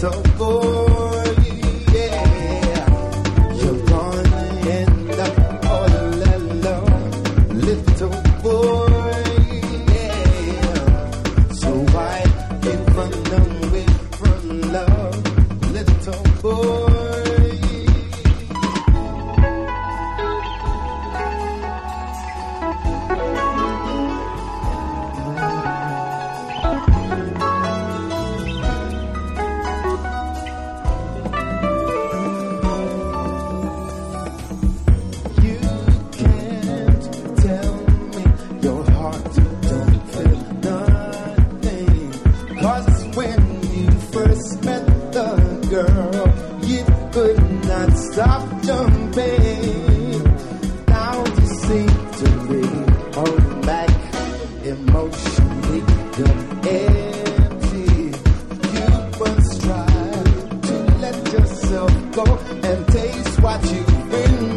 little boy, yeah. You're gonna end up all alone, little boy, yeah. So why you run away from love, little boy? Girl, you could not stop jumping. Now you seem to be on back emotionally. You're empty. You must try to let yourself go and taste what you've been